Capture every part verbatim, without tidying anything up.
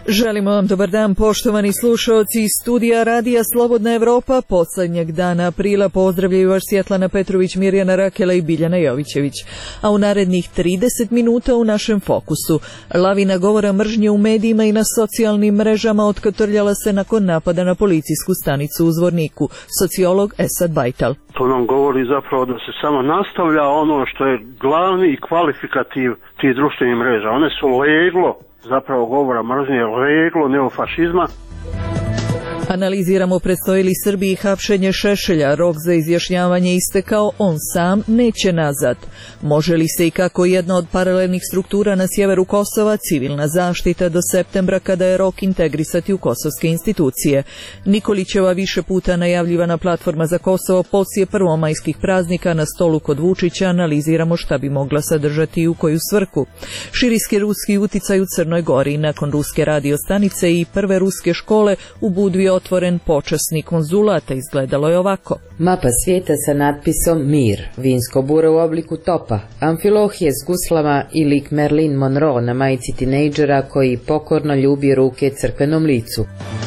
Želimo vam dobar dan, poštovani slušaoci iz studija Radija Slobodna Evropa. Posljednjeg dana aprila pozdravljaju vas Svjetlana Petrović, Mirjana Rakela i Biljana Jovićević. A u narednih trideset minuta u našem fokusu lavina govora mržnje u medijima i na socijalnim mrežama otkotrljala se nakon napada na policijsku stanicu u Zvorniku. Sociolog Esad Bajtal. To nam govori zapravo da se samo nastavlja ono što je glavni i kvalifikativ tih društvenih mreža. One su leglo zapravo govora mržnje, leglo neofašizma. Analiziramo predstoji li Srbiji hapšenje Šešelja, rok za izjašnjavanje istekao, on sam neće nazad. Može li se i kako jedna od paralelnih struktura na sjeveru Kosova, civilna zaštita do septembra kada je rok integrisati u kosovske institucije? Nikolićeva više puta najavljivana platforma za Kosovo poslije prvomajskih praznika na stolu kod Vučića analiziramo šta bi mogla sadržati i u koju svrhu. Širijski ruski uticaj u Crnoj Gori nakon ruske radiostanice i prve ruske škole u Budvi otvoren počasni konzulat, izgledalo je ovako. Mapa svijeta sa natpisom Mir, vinsko bure u obliku topa, amfilohije s guslama i lik Marilyn Monroe na majici tinejdžera koji pokorno ljubi ruke crkvenom licu.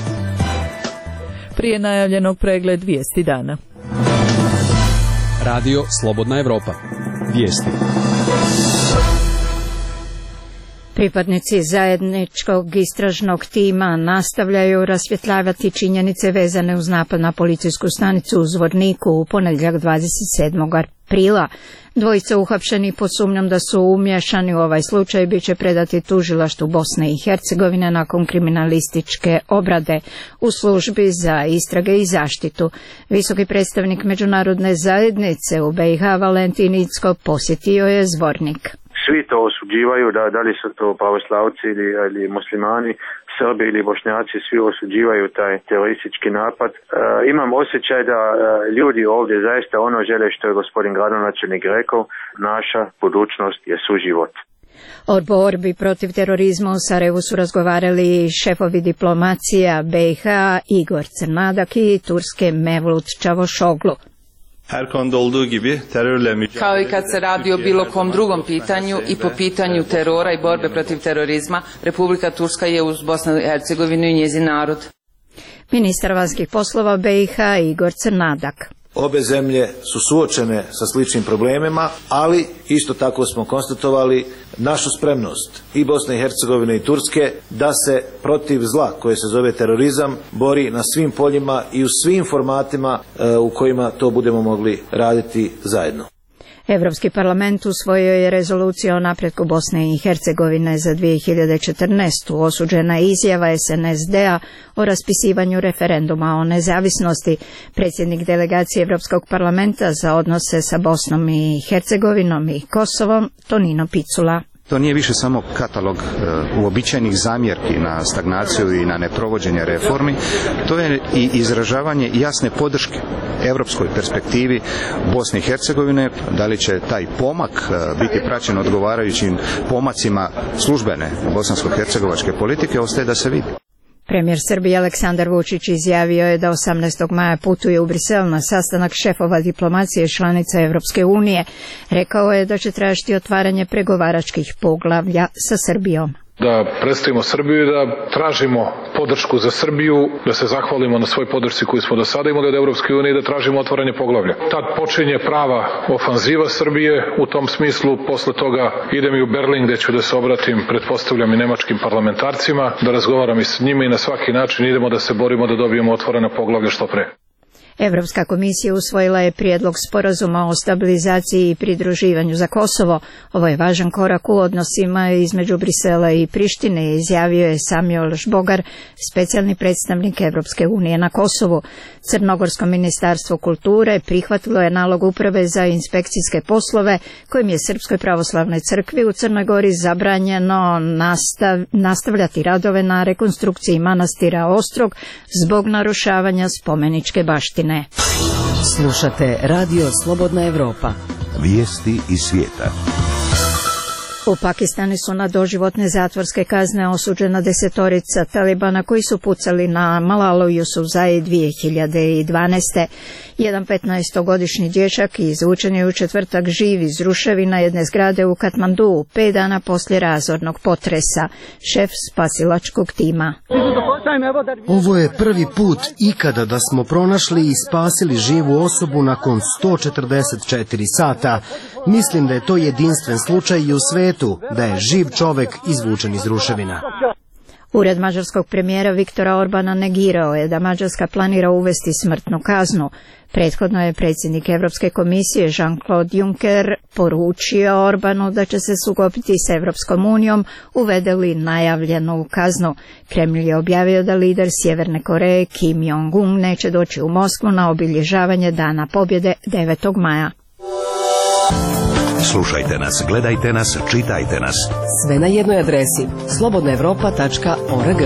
Prije najavljenog pregled vijesti dana. Radio Slobodna Evropa. Vijesti. Pripadnici zajedničkog istražnog tima nastavljaju rasvjetljavati činjenice vezane uz napad na policijsku stanicu u Zvorniku u ponedjeljak dvadeset sedmog aprila. Dvojica uhapšeni pod sumnjom da su umješani u ovaj slučaj bit će predati tužilaštvu Bosne i Hercegovine nakon kriminalističke obrade u službi za istrage i zaštitu. Visoki predstavnik međunarodne zajednice u be i ha Valentin Incko posjetio je Zvornik. Svi to osuđivaju, da, da li su to pravoslavci ili, ili muslimani, Srbi ili Bošnjaci, svi osuđivaju taj teroristički napad. E, imam osjećaj da e, ljudi ovdje zaista ono žele što je gospodin gradonačelnik rekao, naša budućnost je suživot. O borbi protiv terorizma u Sarajevu su razgovarali šefovi diplomacija be i ha Igor Crnadak i Turske Mevlut Čavošoglu. Kao i kad se radi o bilo kom drugom pitanju i po pitanju terora i borbe protiv terorizma, Republika Turska je uz Bosnu i Hercegovinu i njezin narod. Ministar vanjskih poslova be i ha Igor Crnadak. Obe zemlje su suočene sa sličnim problemima, ali isto tako smo konstatovali našu spremnost i Bosne i Hercegovine i Turske da se protiv zla koje se zove terorizam bori na svim poljima i u svim formatima e, u kojima to budemo mogli raditi zajedno. Europski parlament usvojio je rezoluciju o napretku Bosne i Hercegovine za dvije hiljade četrnaestu. Osuđena je izjava es en es de-a o raspisivanju referenduma o nezavisnosti. Predsjednik delegacije Europskog parlamenta za odnose sa Bosnom i Hercegovinom i Kosovom, Tonino Picula. To nije više samo katalog e, uobičajenih zamjerki na stagnaciju i na neprovođenje reformi, to je i izražavanje jasne podrške europskoj perspektivi Bosne i Hercegovine. Da li će taj pomak e, biti praćen odgovarajućim pomacima službene bosansko-hercegovačke politike, ostaje da se vidi. Premijer Srbije Aleksandar Vučić izjavio je da osamnaestog maja putuje u Brisel na sastanak šefova diplomacije članica Europske unije. Rekao je da će tražiti otvaranje pregovaračkih poglavlja sa Srbijom. Da predstavimo Srbiju i da tražimo podršku za Srbiju, da se zahvalimo na svoj podršci koju smo do sada imali od Europske unije i da tražimo otvaranje poglavlja. Tad počinje prava ofanziva Srbije, u tom smislu posle toga idem i u Berlin gdje ću da se obratim, pretpostavljam i nemačkim parlamentarcima, da razgovaram i s njima i na svaki način idemo da se borimo da dobijemo otvorena poglavlja što pre. Europska komisija usvojila je prijedlog sporazuma o stabilizaciji i pridruživanju za Kosovo. Ovo je važan korak u odnosima između Brisela i Prištine, izjavio je Samuel Žbogar, specijalni predstavnik Europske unije na Kosovu. Crnogorsko ministarstvo kulture prihvatilo je nalog uprave za inspekcijske poslove kojim je Srpskoj pravoslavnoj crkvi u Crnoj Gori zabranjeno nastav, nastavljati radove na rekonstrukciji manastira Ostrog zbog narušavanja spomeničke baštine. Slušate Radio Slobodna Evropa. Vijesti iz svijeta. U Pakistanu su na doživotne zatvorske kazne osuđena desetorica Talibana koji su pucali na Malalu Jusufzai dvije hiljade dvanaeste. Jedan petnaestogodišnji dječak izvučen je u četvrtak živ iz ruševina jedne zgrade u Katmanduu, pet dana poslije razornog potresa. Šef spasilačkog tima. Ovo je prvi put ikada da smo pronašli i spasili živu osobu nakon sto četrdeset četiri sata. Mislim da je to jedinstven slučaj i u svetu, da je živ čovjek izvučen iz ruševina. Ured mađarskog premijera Viktora Orbana negirao je da Mađarska planira uvesti smrtnu kaznu. Prethodno je predsjednik Europske komisije Jean-Claude Juncker poručio Orbanu da će se sukobiti s Europskom unijom uvede li najavljenu kaznu. Kremlj je objavio da lider Sjeverne Koreje Kim Jong-un neće doći u Moskvu na obilježavanje Dana pobjede devetog maja. Slušajte nas, gledajte nas, čitajte nas. Sve na jednoj adresi slobodna europa tačka org.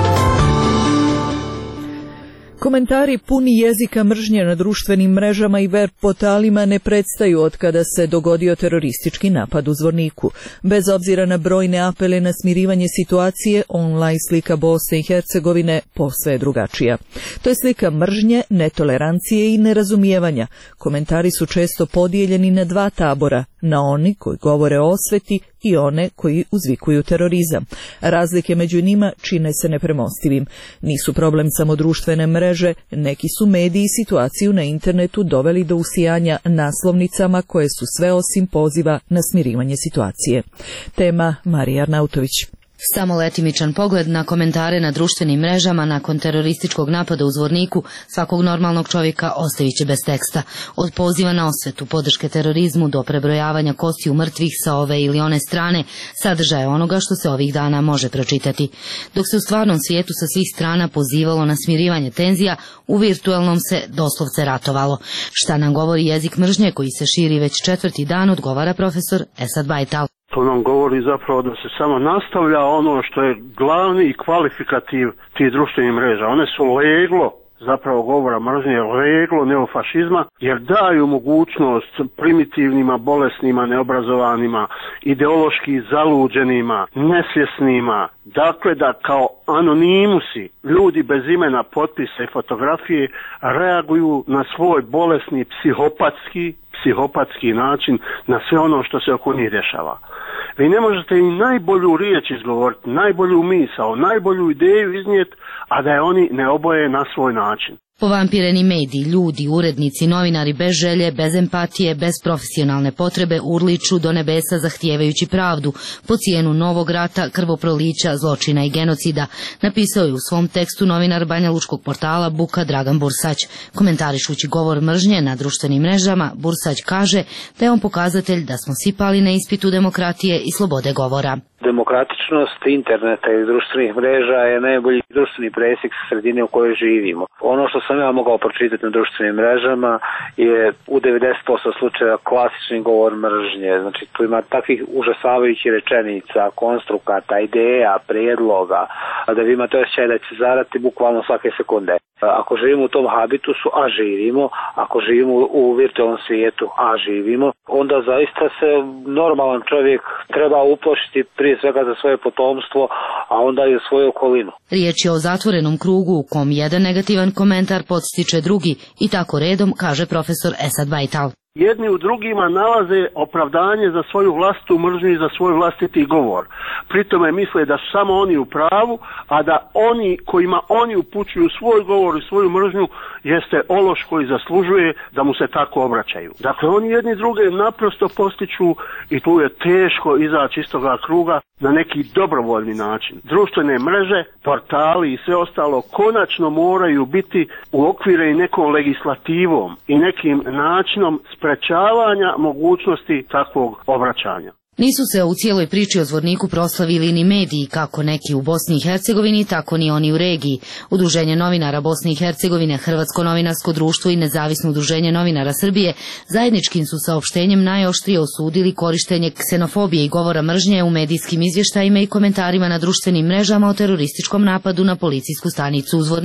Komentari puni jezika mržnje na društvenim mrežama i web portalima ne prestaju od kada se dogodio teroristički napad u Zvorniku. Bez obzira na brojne apele na smirivanje situacije, online slika Bosne i Hercegovine posve je drugačija. To je slika mržnje, netolerancije i nerazumijevanja. Komentari su često podijeljeni na dva tabora, na oni koji govore o osveti i one koji uzvikuju terorizam. Razlike među njima čine se nepremostivim. Nisu problem samo društvene mreže, neki su mediji i situaciju na internetu doveli do usijanja naslovnicama koje su sve osim poziva na smirivanje situacije. Tema Marija Arnautović. Samo letimičan pogled na komentare na društvenim mrežama nakon terorističkog napada u Zvorniku svakog normalnog čovjeka ostavit će bez teksta. Od poziva na osvetu, podrške terorizmu do prebrojavanja kostiju mrtvih sa ove ili one strane, sadržaje onoga što se ovih dana može pročitati. Dok se u stvarnom svijetu sa svih strana pozivalo na smirivanje tenzija, u virtualnom se doslovce ratovalo. Šta nam govori jezik mržnje koji se širi već četvrti dan, odgovara profesor Esad Bajtal. To nam govori zapravo da se samo nastavlja ono što je glavni i kvalifikativ tih društvenih mreža. One su leglo zapravo govora mržnje, leglo neofašizma, jer daju mogućnost primitivnima, bolesnima, neobrazovanima, ideološki zaluđenima, nesvjesnima, dakle da kao anonimusi, ljudi bez imena, potpisa i fotografije reaguju na svoj bolesni psihopatski psihopatski način na sve ono što se oko njih dešava. Vi ne možete i najbolju riječ izgovoriti, najbolju misao, najbolju ideju iznijeti, a da je oni ne oboje na svoj način. Povampireni mediji, ljudi, urednici, novinari bez želje, bez empatije, bez profesionalne potrebe urliču do nebesa zahtijevajući pravdu po cijenu novog rata, krvoprolića, zločina i genocida, napisao je u svom tekstu novinar banjalučkog portala Buka Dragan Bursać. Komentarišući govor mržnje na društvenim mrežama, Bursać kaže da je on pokazatelj da smo svi pali na ispitu demokratije i slobode govora. Demokratičnost interneta i društvenih mreža je najbolji društveni presjek sredine u kojoj živimo. Ono što sam ja mogao pročitati na društvenim mrežama je u devedeset posto slučajeva klasični govor mržnje. Znači tu ima takvih užasavajućih rečenica, konstrukata, ideja, prijedloga, da vi imate osjećaj da će zarati bukvalno svake sekunde. Ako živimo u tom habitusu, a živimo, ako živimo u virtualnom svijetu, a živimo, onda zaista se normalan čovjek treba uplašiti prije svega za svoje potomstvo, a onda i za svoju okolinu. Riječ je o zatvorenom krugu u kom jedan negativan komentar podstiče drugi i tako redom, kaže profesor Esad Bajtal. Jedni u drugima nalaze opravdanje za svoju vlastitu mržnju i za svoj vlastiti govor. Pritome misle da su samo oni u pravu, a da oni kojima oni upućuju svoj govor i svoju mržnju jeste ološ koji zaslužuje da mu se tako obraćaju. Dakle, oni jedni druge naprosto postiču i tu je teško izaći iz toga kruga na neki dobrovoljni način. Društvene mreže, portali i sve ostalo konačno moraju biti uokvireni nekom legislativom i nekim načinom sprečavanja mogućnosti takvog obraćanja. Nisu se u cijeloj priči o Zvorniku proslavili ni mediji, kako neki u Bosni i Hercegovini, tako ni oni u regiji. Udruženje novinara Bosne i Hercegovine, Hrvatsko novinarsko društvo i Nezavisno udruženje novinara Srbije zajedničkim su saopštenjem najoštrije osudili korištenje ksenofobije i govora mržnje u medijskim izvještajima i komentarima na društvenim mrežama o terorističkom napadu na policijsku stanicu u Zvorniku.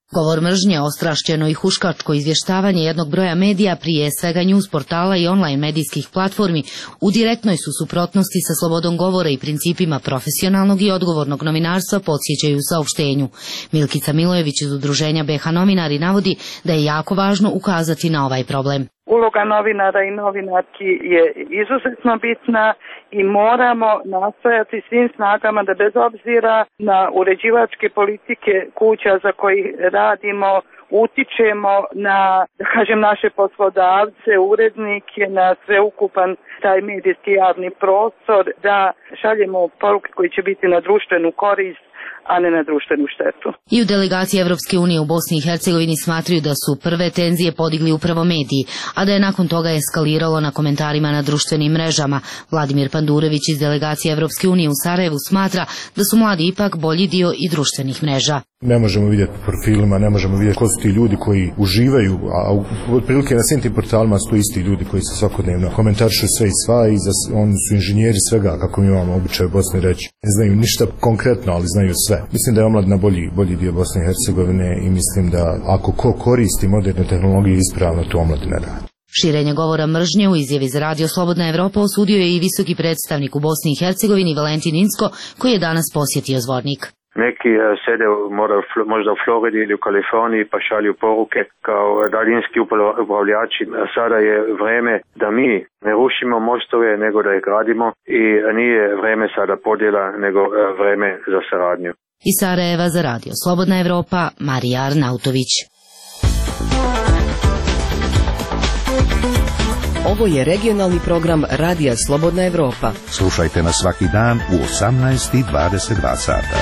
Govor mržnje, ostrašćeno i huškačko izvještavanje jednog broja medija, prije svega news portala i online medijskih platformi, u direktnoj su suprotnosti sa slobodom govora i principima profesionalnog i odgovornog novinarstva, podsjećaju u saopštenju. Milkica Milojević iz udruženja B H Novinari navodi da je jako važno ukazati na ovaj problem. Uloga novinara i novinarki je izuzetno bitna i moramo nastojati svim snagama da bez obzira na uređivačke politike kuća za koji radimo, utičemo na, da kažem, naše poslodavce, urednike, na sveukupan taj medijski javni prostor, da šaljemo poruke koji će biti na društvenu korist, a ne na društvenu štetu. I u delegaciji Evropske unije u Bosni i Hercegovini smatraju da su prve tenzije podigli upravo mediji, a da je nakon toga eskaliralo na komentarima na društvenim mrežama. Vladimir Pandurević iz delegacije Evropske unije u Sarajevu smatra da su mladi ipak bolji dio i društvenih mreža. Ne možemo vidjeti po profilima, ne možemo vidjeti ko su ti ljudi koji uživaju, a otprilike na svim tim portalima su isti ljudi koji se svakodnevno komentarišu sve i sva i za, oni su inženjeri svega, kako mi imamo običaj u Bosni reći. Ne znaju ništa konkretno, ali znaju sve. Mislim da je omladina bolji, bolji dio Bosne i Hercegovine i mislim da ako ko koristi moderne tehnologije ispravno, to omladina radi. Širenje govora mržnje u izjavi za Radio Slobodna Evropa osudio je i visoki predstavnik u Bosni i Hercegovini Valentin Incko, koji je danas posjetio Zvornik. Neki sede možda u Floridi ili u Kaliforniji pa šalju poruke kao daljinski upravljači. Sada je vreme da mi ne rušimo mostove, nego da ih gradimo i nije vreme sada podjela, nego vreme za saradnju. Iz Sarajeva za Radio Slobodna Evropa, Marija Arnautović. Ovo je regionalni program Radija Slobodna Evropa. Slušajte nas svaki dan u osamnaest i dvadeset dva sata.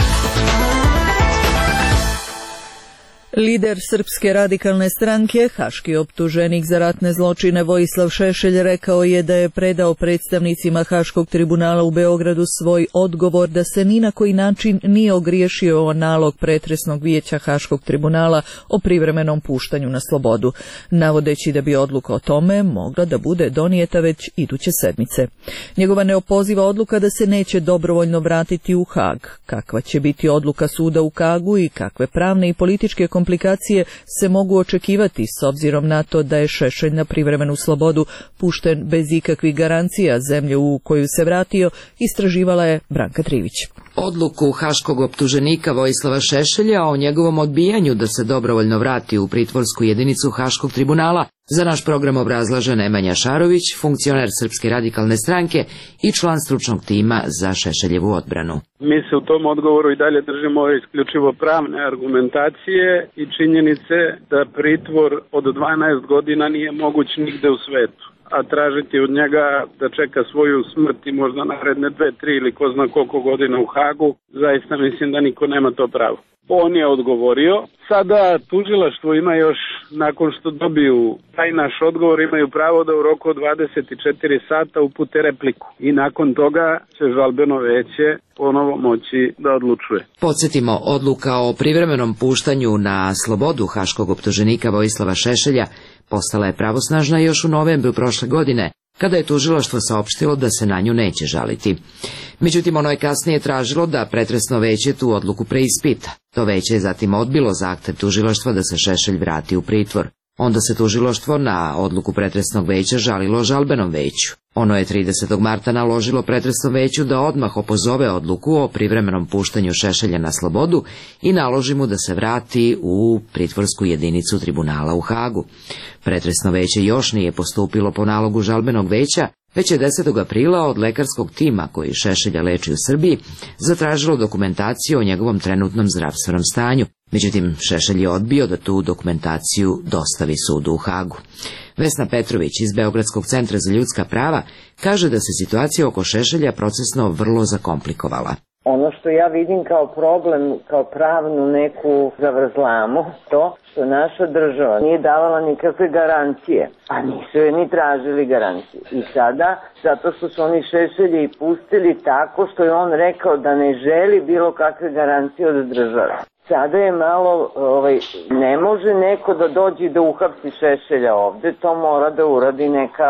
Lider Srpske radikalne stranke, haški optuženik za ratne zločine Vojislav Šešelj rekao je da je predao predstavnicima Haškog tribunala u Beogradu svoj odgovor da se ni na koji način nije ogriješio o nalog pretresnog vijeća Haškog tribunala o privremenom puštanju na slobodu, navodeći da bi odluka o tome mogla da bude donijeta već iduće sedmice. Njegova neopoziva odluka da se neće dobrovoljno vratiti u Hag. Kakva će biti odluka suda u Hagu i kakve pravne i političke komplikacije se mogu očekivati s obzirom na to da je Šešelj na privremenu slobodu pušten bez ikakvih garancija zemlje u koju se vratio, istraživala je Branka Trivić. Odluku haškog optuženika Vojislava Šešelja o njegovom odbijanju da se dobrovoljno vrati u pritvorsku jedinicu Haškog tribunala za naš program obrazlaže Nemanja Šarović, funkcioner Srpske radikalne stranke i član stručnog tima za Šešeljevu odbranu. Mi se u tom odgovoru i dalje držimo isključivo pravne argumentacije i činjenice da pritvor od dvanaest godina nije moguć nigde u svetu, a tražiti od njega da čeka svoju smrt i možda naredne dve, tri ili ko zna koliko godina u Hagu, zaista mislim da niko nema to pravo. On je odgovorio. Sada tužilaštvo ima još, nakon što dobiju taj naš odgovor, imaju pravo da u roku od dvadeset četiri sata upute repliku. I nakon toga će žalbeno veće ponovo moći da odlučuje. Podsjetimo, odluka o privremenom puštanju na slobodu haškog optuženika Vojislava Šešelja postala je pravosnažna još u novembru prošle godine, kada je tužilaštvo saopštilo da se na nju neće žaliti. Međutim, ono je kasnije tražilo da pretresno veće tu odluku preispita. To veće je zatim odbilo zahtev tužilaštva da se Šešelj vrati u pritvor. Onda se tužilaštvo na odluku pretresnog veća žalilo žalbenom veću. Ono je tridesetog marta naložilo pretresnom veću da odmah opozove odluku o privremenom puštanju Šešelja na slobodu i naloži mu da se vrati u pritvorsku jedinicu tribunala u Hagu. Pretresno veće još nije postupilo po nalogu žalbenog veća, već je desetog aprila od lekarskog tima koji Šešelja leči u Srbiji zatražilo dokumentaciju o njegovom trenutnom zdravstvenom stanju. Međutim, Šešelj je odbio da tu dokumentaciju dostavi sudu u Hagu. Vesna Petrović iz Beogradskog centra za ljudska prava kaže da se situacija oko Šešelja procesno vrlo zakomplikovala. Ono što ja vidim kao problem, kao pravnu neku zavrzlamu, to što naša država nije davala nikakve garancije, a nisu je ni tražili garancije. I sada, zato što su oni Šešelje i pustili tako što je on rekao da ne želi bilo kakve garancije od države. Sada je malo, ovaj, ne može neko da dođe da uhapsi Šešelja ovde, to mora da uradi neka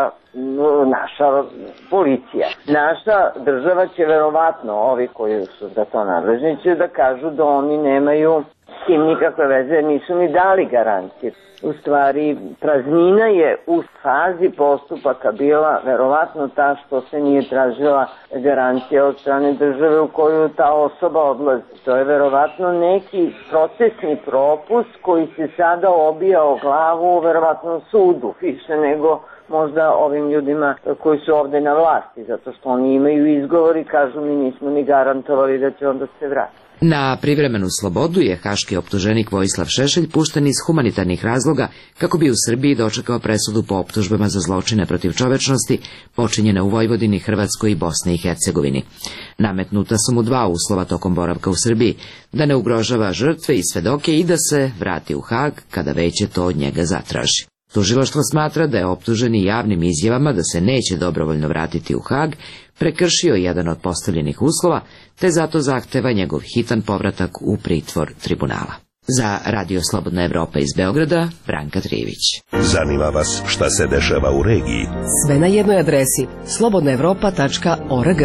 naša policija. Naša država će verovatno, ovi koji su za to nadležni, će da kažu da oni nemaju s tim nikakve veze, nisu ni dali garancije. U stvari, praznina je u fazi postupaka bila verovatno ta što se nije tražila garancija od strane države u koju ta osoba odlazi. To je verovatno neki procesni propust koji se sada obija o glavu verovatno sudu, više nego možda ovim ljudima koji su ovde na vlasti, zato što oni imaju izgovor i kažu mi nismo ni garantovali da će onda se vratiti. Na privremenu slobodu je haški optuženik Vojislav Šešelj pušten iz humanitarnih razloga kako bi u Srbiji dočekao presudu po optužbama za zločine protiv čovečnosti počinjene u Vojvodini, Hrvatskoj i Bosni i Hercegovini. Nametnuta su mu dva uslova tokom boravka u Srbiji, da ne ugrožava žrtve i svedoke i da se vrati u Hag kada veće to od njega zatraži. Tužilaštvo smatra da je optuženi javnim izjavama da se neće dobrovoljno vratiti u Hag prekršio jedan od postavljenih uslova, te zato zahteva njegov hitan povratak u pritvor tribunala. Za Radio Slobodna Evropa iz Beograda, Branka Trivić. Zanima vas šta se dešava u regiji? Sve na jednoj adresi slobodna evropa tačka org.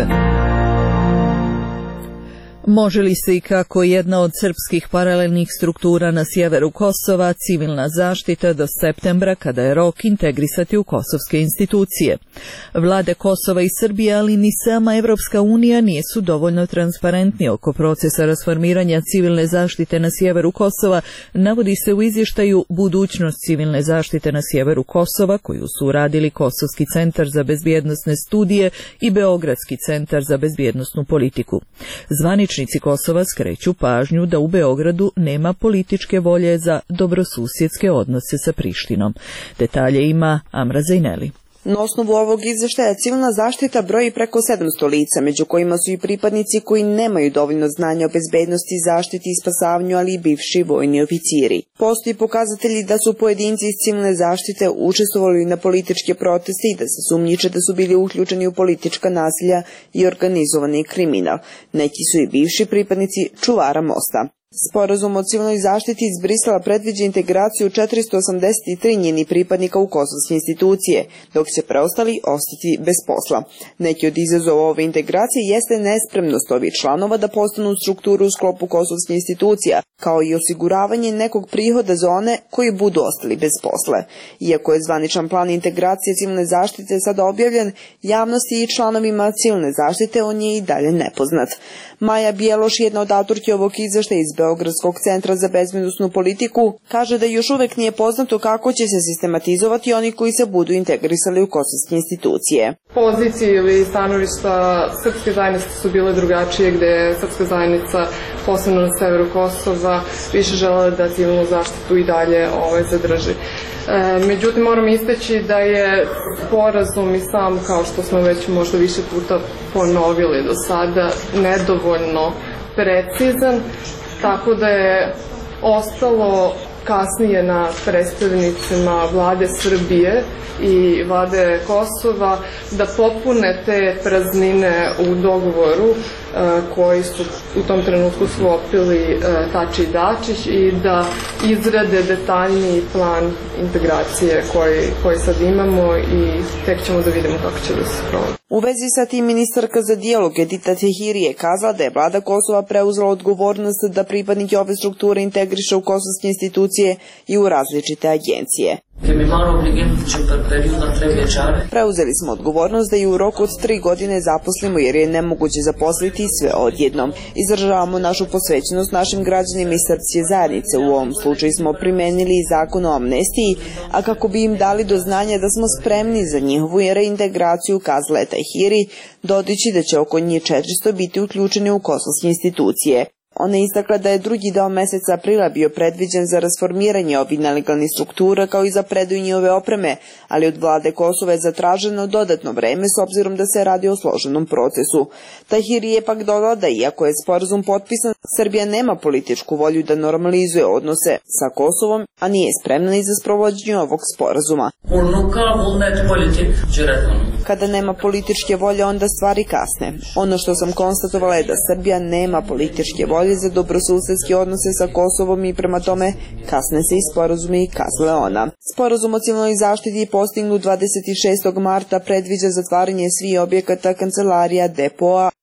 Može li se i kako jedna od srpskih paralelnih struktura na sjeveru Kosova, civilna zaštita, do septembra, kada je rok, integrisati u kosovske institucije? Vlade Kosova i Srbije, ali ni sama Evropska unija nisu dovoljno transparentni oko procesa rasformiranja civilne zaštite na sjeveru Kosova, navodi se u izvještaju Budućnost civilne zaštite na sjeveru Kosova, koju su uradili Kosovski centar za bezbjednosne studije i Beogradski centar za bezbjednosnu politiku. Zvanični Kosova skreću pažnju da u Beogradu nema političke volje za dobrosusjedske odnose sa Prištinom. Detalje ima Amra Zajneli. Na osnovu ovog izveštaja civilna zaštita broji preko sedamsto lica, među kojima su i pripadnici koji nemaju dovoljno znanja o bezbednosti, zaštiti i spasavanju, ali i bivši vojni oficiri. Postoji pokazatelji da su pojedinci iz civilne zaštite učestvovali na političke proteste i da se sumnjiče da su bili uključeni u politička nasilja i organizovani kriminal. Neki su i bivši pripadnici čuvara mosta. Sporazum o civilnoj zaštiti iz Brisela predviđa integraciju četiristo osamdeset tri njeni pripadnika u kosovske institucije, dok će preostali ostati bez posla. Neki od izazova ove integracije jeste nespremnost ovih članova da postanu strukturu u sklopu kosovske institucija, kao i osiguravanje nekog prihoda za one koji budu ostali bez posla. Iako je zvaničan plan integracije civilne zaštite sada objavljen, javnosti i članovima civilne zaštite on je i dalje nepoznat. Maja Bjeloš, jedna od autorki ovog izveštaja iz Beogradskog centra za bezbednosnu politiku, kaže da još uvek nije poznato kako će se sistematizovati oni koji se budu integrisali u kosovske institucije. Pozicije ili stanovišta srpske zajednice su bile drugačije, gde je srpska zajednica, posebno na severu Kosova, više želela da civilnu zaštitu i dalje ovaj, zadrži. E, međutim, moram istaći da je sporazum i sam, kao što smo već možda više puta ponovili do sada, nedovoljno precizan, tako da je ostalo kasnije na predstavnicima vlade Srbije i vlade Kosova da popune te praznine u dogovoru koji su u tom trenutku sklopili Tači i Dačić i da izrade detaljniji plan integracije koji, koji sad imamo i tek ćemo da vidimo kako će da se provodi. U vezi sa tim ministarka za dijalog Edita Tehiri je kazala da je vlada Kosova preuzela odgovornost da pripadnike ove strukture integriše u kosovske institucije i u različite agencije. Preuzeli smo odgovornost da i u roku od tri godine zaposlimo jer je nemoguće zaposliti sve odjednom. Izražavamo našu posvećenost našim građanima i srpske zajednice. U ovom slučaju smo primenili i zakon o amnestiji, a kako bi im dali do znanja da smo spremni za njihovu reintegraciju, kazala je Tahiri, dodajući da će oko njih četiristo biti uključeni u kosovske institucije. Ona je istakla da je drugi deo meseca aprila bio predviđen za rasformiranje ovih nelegalnih struktura kao i za predaju njihove opreme, ali od vlade Kosova je zatraženo dodatno vreme s obzirom da se radi o složenom procesu. Tahiri je pak dodala da iako je sporazum potpisan, Srbija nema političku volju da normalizuje odnose sa Kosovom, a nije spremna ni za sprovođenje ovog sporazuma. Kada nema političke volje, onda stvari kasne. Ono što sam konstatovala je da Srbija nema političke volje za dobrosusedske odnose sa Kosovom i prema tome kasne se i sporazumi, kazala ona. Sporazum o civilnoj zaštiti postignut dvadeset šestog marta predviđa zatvaranje svih objekata, kancelarija, depoa,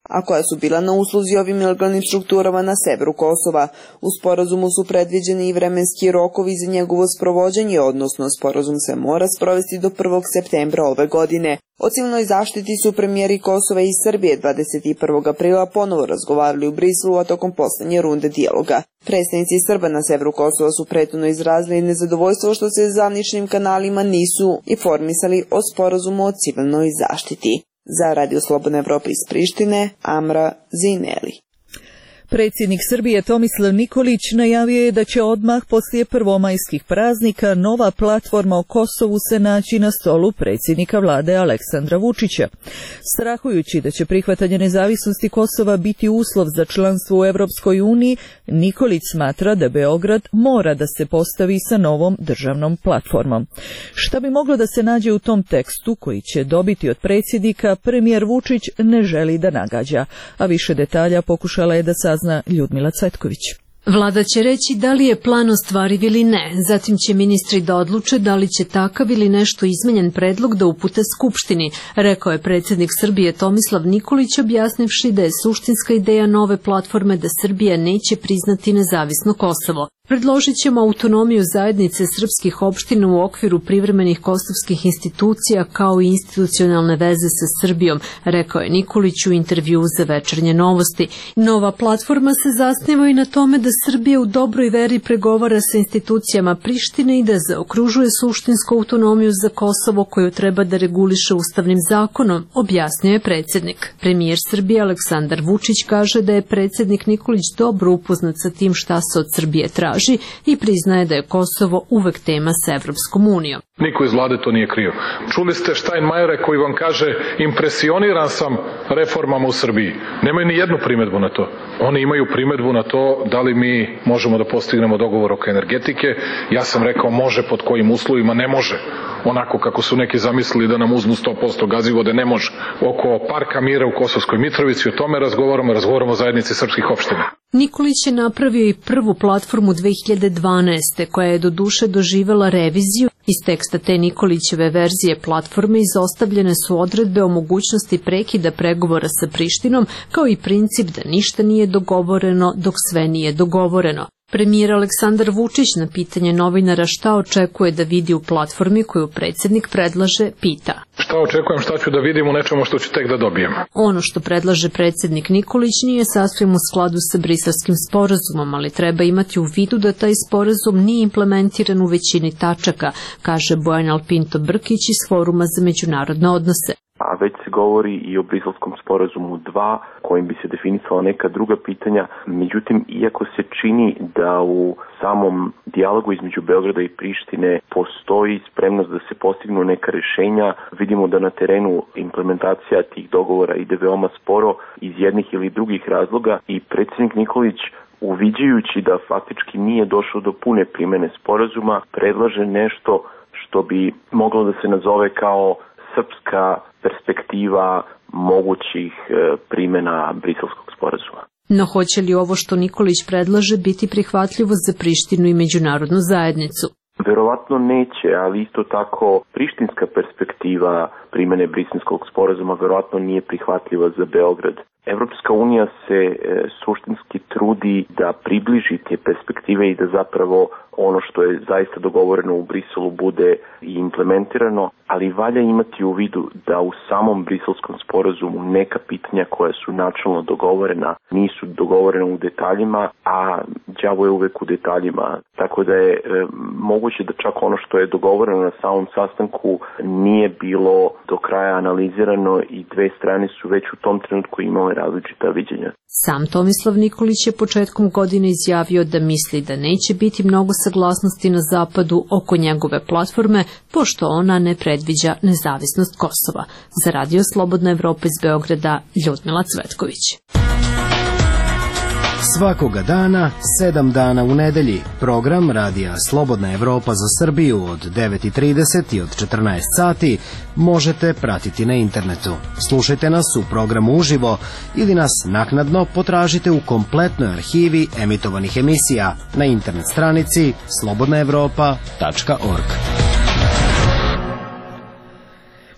a koja su bila na usluzi ovim ilegalnim strukturama na severu Kosova. U sporazumu su predviđeni i vremenski rokovi za njegovo sprovođenje, odnosno sporazum se mora sprovesti do prvog septembra ove godine. O civilnoj zaštiti su premijeri Kosova i Srbije dvadeset prvog aprila ponovo razgovarali u Briselu, a tokom poslednje runde dijaloga. Predstavnici Srba na severu Kosova su prethodno izrazili nezadovoljstvo što se zvaničnim kanalima nisu informisali o sporazumu o civilnoj zaštiti. Za Radio Slobodna Evropa iz Prištine, Amra Zineli. Predsjednik Srbije Tomislav Nikolić najavio je da će odmah poslije prvomajskih praznika nova platforma o Kosovu se naći na stolu predsjednika vlade Aleksandra Vučića. Strahujući da će prihvatanje nezavisnosti Kosova biti uslov za članstvo u Evropskoj uniji, Nikolić smatra da Beograd mora da se postavi sa novom državnom platformom. Šta bi moglo da se nađe u tom tekstu koji će dobiti od predsjednika, premijer Vučić ne želi da nagađa, a više detalja pokušala je da sazna Ljudmila Cvetković. Vlada će reći da li je plan ostvariv ili ne, zatim će ministri da odluče da li će takav ili nešto izmenjen predlog da upute Skupštini, rekao je predsjednik Srbije Tomislav Nikolić, objasnivši da je suštinska ideja nove platforme da Srbija neće priznati nezavisno Kosovo. Predložit ćemo autonomiju zajednice srpskih opština u okviru privremenih kosovskih institucija kao i institucionalne veze sa Srbijom, rekao je Nikolić u intervjuu za Večernje novosti. Nova platforma se zasniva i na tome da Srbija u dobroj veri pregovara sa institucijama Prištine i da zaokružuje suštinsku autonomiju za Kosovo koju treba da reguliše ustavnim zakonom, objasnio je predsjednik. Premijer Srbije Aleksandar Vučić kaže da je predsjednik Nikolić dobro upoznat sa tim šta se od Srbije traži i priznaje da je Kosovo uvek tema sa Evropskom unijom. Niko iz vlade to nije krio. Čuli ste Štajnmajera koji vam kaže impresioniran sam reformama u Srbiji. Nemaju ni jednu primedbu na to. Oni imaju primedbu na to da li mi možemo da postignemo dogovor oko energetike. Ja sam rekao može pod kojim uslovima, ne može. Onako kako su neki zamislili da nam uzmu sto posto gazivode, ne može. Oko Parka mira u Kosovskoj Mitrovici, o tome razgovaramo, razgovaramo o zajednici srpskih opština. Nikolić je napravio i prvu platformu dve hiljade dvanaeste. koja je do duše doživela reviziju. Iz teksta te Nikolićeve verzije platforme izostavljene su odredbe o mogućnosti prekida pregovora sa Prištinom, kao i princip da ništa nije dogovoreno dok sve nije dogovoreno. Premijer Aleksandar Vučić na pitanje novinara šta očekuje da vidi u platformi koju predsjednik predlaže, pita. Šta očekujem, šta ću da vidim u nečemu što ću tek da dobijem? Ono što predlaže predsjednik Nikolić nije sasvim u skladu sa Briselskim sporazumom, ali treba imati u vidu da taj sporazum nije implementiran u većini tačaka, kaže Bojan Alpinto Brkić iz Foruma za međunarodne odnose. A već se govori i o Briselskom sporazumu dva, kojim bi se definisala neka druga pitanja. Međutim, iako se čini da u samom dijalogu između Beograda i Prištine postoji spremnost da se postignu neka rješenja, vidimo da na terenu implementacija tih dogovora ide veoma sporo iz jednih ili drugih razloga i predsjednik Nikolić, uviđajući da faktički nije došlo do pune primjene sporazuma, predlaže nešto što bi moglo da se nazove kao srpska perspektiva mogućih primjena Briselskog sporazuma. No hoće li ovo što Nikolić predlaže biti prihvatljivo za Prištinu i međunarodnu zajednicu? Verovatno neće, ali isto tako prištinska perspektiva primjene Briselskog sporazuma verovatno nije prihvatljiva za Beograd. Evropska unija se e, suštinski trudi da približi te perspektive i da zapravo ono što je zaista dogovoreno u Briselu bude i implementirano, ali valja imati u vidu da u samom Briselskom sporazumu neka pitanja koja su načelno dogovorena nisu dogovorena u detaljima, a đavo je uvek u detaljima. Tako da je e, moguće da čak ono što je dogovoreno na samom sastanku nije bilo do kraja analizirano i dve strane su već u tom trenutku imale različita viđenja. Sam Tomislav Nikolić je početkom godine izjavio da misli da neće biti mnogo saglasnosti na zapadu oko njegove platforme, pošto ona ne predviđa nezavisnost Kosova. Za Radio Slobodna Evropa iz Beograda, Ljudmila Cvetković. Svakoga dana, sedam dana u nedelji, program Radija Slobodna Evropa za Srbiju od devet i trideset i od četrnaest sati možete pratiti na internetu. Slušajte nas u programu uživo ili nas naknadno potražite u kompletnoj arhivi emitovanih emisija na internet stranici slobodna evropa tačka org.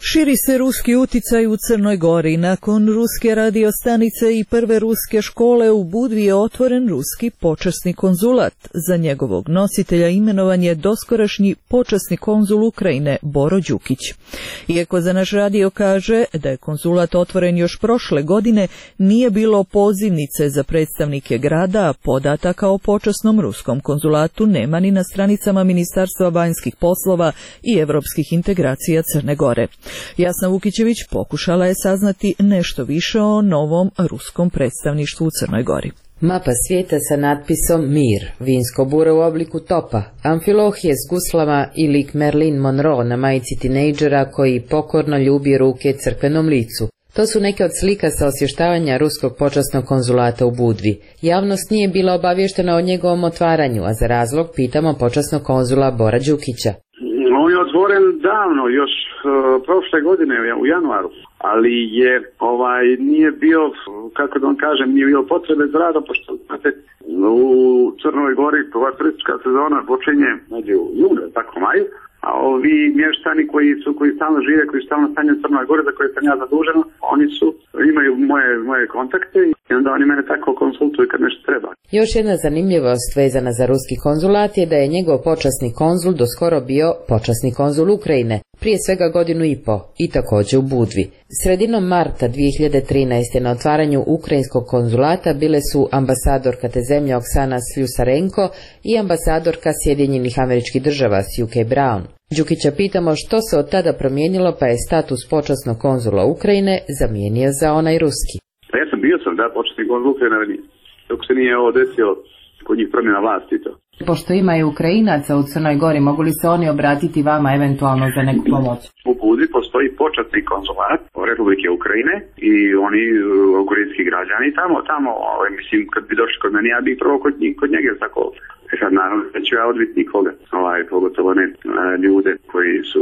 Širi se ruski uticaj u Crnoj Gori. Nakon ruske radiostanice i prve ruske škole u Budvi je otvoren ruski počasni konzulat. Za njegovog nositelja imenovan je doskorašnji počasni konzul Ukrajine Boro Đukić. Iako za naš radio kaže da je konzulat otvoren još prošle godine, nije bilo pozivnice za predstavnike grada, a podataka o počasnom ruskom konzulatu nema ni na stranicama Ministarstva vanjskih poslova i evropskih integracija Crne Gore. Jasna Vukićević pokušala je saznati nešto više o novom ruskom predstavništvu u Crnoj Gori. Mapa svijeta sa natpisom Mir, vinsko bure u obliku topa, amfilohije s guslama i lik Marilyn Monroe na majici tinejdžera koji pokorno ljubi ruke crkvenom licu. To su neke od slika sa osvještavanja ruskog počasnog konzulata u Budvi. Javnost nije bila obavještena o njegovom otvaranju, a za razlog pitamo počasnog konzula Bora Đukića. On je otvoren davno, još uh, prošle godine u januaru, ali je ovaj nije bio, kako da vam kažem, nije bilo potrebe za radom, pošto znate, u Crnoj Gori ova turistička sezona počinje među junu, tako maju, a ovi mještani koji su koji stalno žive, koji stalno stanje u Crnoj Gori, za koje sam ja zadužen, oni su imaju moje moje kontakte i onda oni mene tako konsultuju kad nešto treba. Još jedna zanimljivost vezana za ruski konzulat je da je njegov počasni konzul doskoro bio počasni konzul Ukrajine, prije svega godinu i po, i također u Budvi. Sredinom marta dvije hiljade trinaeste. na otvaranju ukrajinskog konzulata bile su ambasadorka te zemlje Oksana Sljusarenko i ambasadorka Sjedinjenih Američkih Država Sjuke Brown. Đukića pitamo što se od tada promijenilo, pa je status počasnog konzula Ukrajine zamijenio za onaj ruski. Pa ja sam bio sam, da, počasni konzul Ukrajine, dok se nije ovo desilo kod njih promjena vlasti i to. Pošto ima i Ukrajinaca u Crnoj Gori, mogu li se oni obratiti vama eventualno za neku pomoć? U Budvi postoji počasni konzulat Republike Ukrajine i oni ukrajinski građani tamo, tamo, ovaj, mislim, kad bi došli kod mene, ja bih prvo kod, kod njega, tako. E sad, naravno, da ću ja odbiti nikoga, ovaj, pogotovo ne ljude koji su,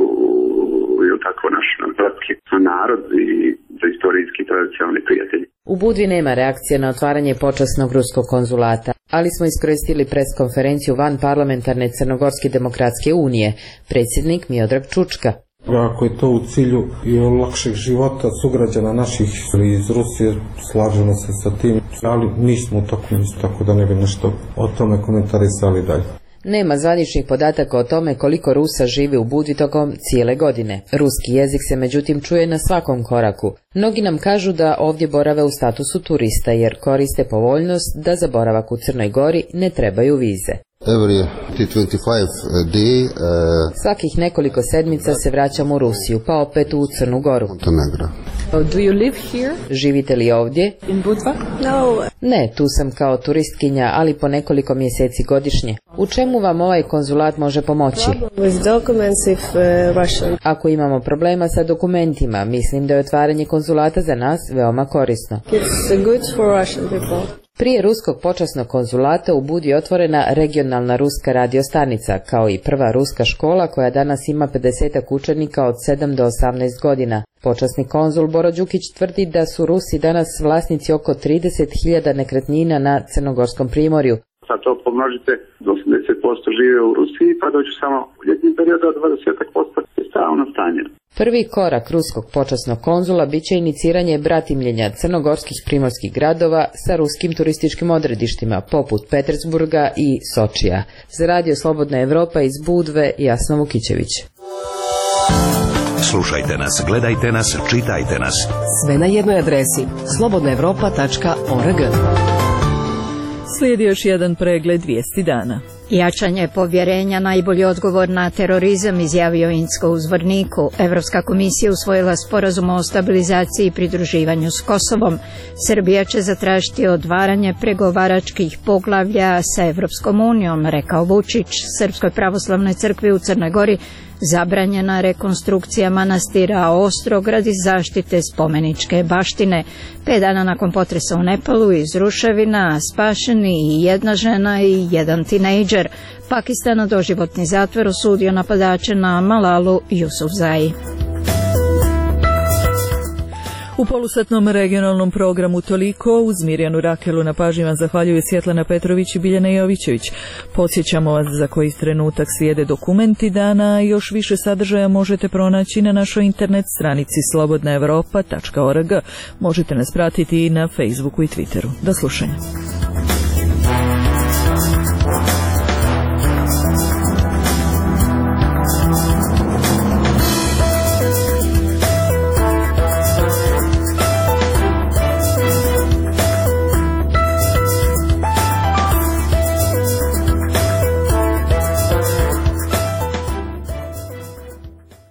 ili tako, naš bratski narod i za istorijski tradicionalni prijatelji. U Budvi nema reakcije na otvaranje počasnog ruskog konzulata, ali smo iskoristili preskonferenciju van parlamentarne Crnogorske demokratske unije, predsjednik Miodrag Čučka. Ako je to u cilju i lakšeg života sugrađana naših iz Rusije, slažemo se sa tim, ali nismo u toku, tako da ne bi nešto o tome komentarisali dalje. Nema zvaničnih podataka o tome koliko Rusa živi u Budvi tokom cijele godine. Ruski jezik se međutim čuje na svakom koraku. Mnogi nam kažu da ovdje borave u statusu turista jer koriste povoljnost da za boravak u Crnoj Gori ne trebaju vize. Every twenty-five day, uh, Svakih nekoliko sedmica se vraćam u Rusiju, pa opet u Crnu Goru. Montenegro. Do you live here? Živite li ovdje? In Budva? No. Ne, tu sam kao turistkinja, ali po nekoliko mjeseci godišnje. U čemu vam ovaj konzulat može pomoći? With documents if uh, Russian. Ako imamo problema sa dokumentima, mislim da je otvaranje konzulata za nas veoma korisno. It's good for Russian people. Prije ruskog počasnog konzulata u Budvi je otvorena regionalna ruska radiostanica, kao i prva ruska škola koja danas ima pedesetak učenika od sedam do osamnaest godina. Počasni konzul Boro Đukić tvrdi da su Rusi danas vlasnici oko trideset hiljada nekretnina na Crnogorskom primorju. Sad to pomnožite, do osamdeset posto žive u Rusiji, pa dođu samo u ljetnim periodu od dvadeset posto je stalno stanje. Prvi korak ruskog počasnog konzula bit će iniciranje bratimljenja crnogorskih primorskih gradova sa ruskim turističkim odredištima poput Petersburga i Sočija. Za Radio Slobodna Evropa iz Budve, Jasna Vukićević. Slušajte nas, gledajte nas, čitajte nas. Sve na jednoj adresi slobodna evropa tačka org. Slijedi još jedan pregled vijesti dana. Jačanje povjerenja najbolji odgovor na terorizam, izjavio Incko u Zvorniku. Evropska komisija usvojila sporazum o stabilizaciji i pridruživanju s Kosovom. Srbija će zatražiti otvaranje pregovaračkih poglavlja sa Evropskom unijom, rekao Vučić. Srpskoj pravoslavnoj crkvi u Crnoj Gori zabranjena rekonstrukcija manastira Ostrog radi zaštite spomeničke baštine. Pet dana nakon potresa u Nepalu iz ruševina spašeni i jedna žena i jedan tinejdžer. Pakistan na doživotni zatvor osudio napadače na Malalu Jusufzai. U polusatnom regionalnom programu toliko, uz Mirjanu Rakelu na pažnji vam zahvaljuju Svjetlana Petrović i Biljana Jovićević. Podsjećamo vas za koji trenutak slijede dokumenti dana, a još više sadržaja možete pronaći na našoj internet stranici slobodna evropa tačka org. Možete nas pratiti i na Facebooku i Twitteru. Do slušanja.